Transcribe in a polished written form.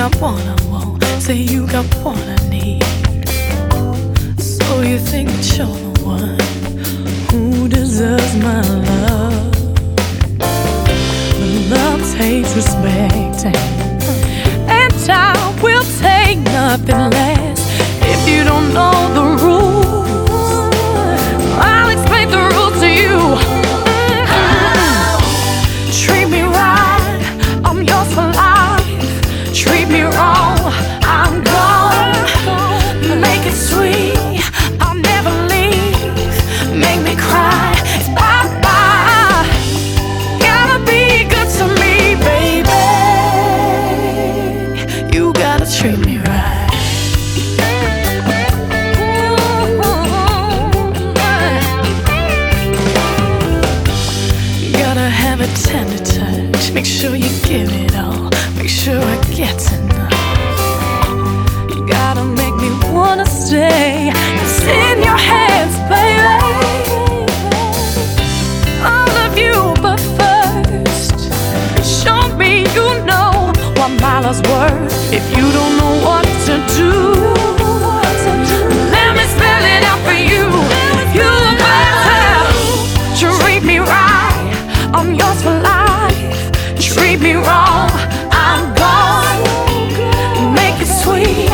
got what I want, say you got what I need. So you think that you're the one who deserves my love. But love takes respect, and time will take nothing less. If you don't know the rules, I'll explain the rules to you. Treat me right, I'm yours for life. Treat me wrong, I'm gone. Make it sweet, I'll never leave. Make me cry, it's bye-bye. Gotta be good to me, baby. You gotta treat me right. Gotta have a tender touch, make sure you give it all, make sure I get enough. You gotta make me wanna stay. It's in your hands, baby. I love you, but first, show me you know what my love's worth. If you don't know what to do, let me spell it out for you. You better treat me right, I'm yours for life. Treat me wrong, I'm gone. Make it sweet,